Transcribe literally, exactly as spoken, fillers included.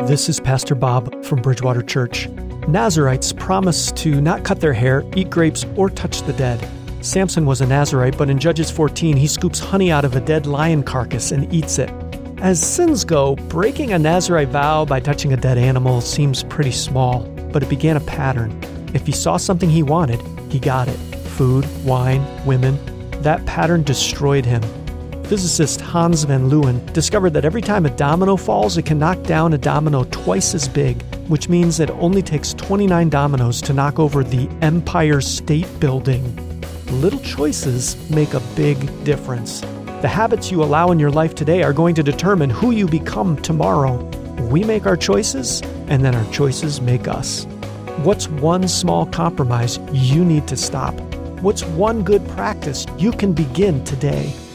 This is Pastor Bob from Bridgewater Church. Nazarites promise to not cut their hair, eat grapes, or touch the dead. Samson was a Nazarite, but in Judges fourteen, he scoops honey out of a dead lion carcass and eats it. As sins go, breaking a Nazarite vow by touching a dead animal seems pretty small, but it began a pattern. If he saw something he wanted, he got it. Food, wine, women. That pattern destroyed him. Physicist Hans van Leeuwen discovered that every time a domino falls, it can knock down a domino twice as big, which means it only takes twenty-nine dominoes to knock over the Empire State Building. Little choices make a big difference. The habits you allow in your life today are going to determine who you become tomorrow. We make our choices, and then our choices make us. What's one small compromise you need to stop? What's one good practice you can begin today?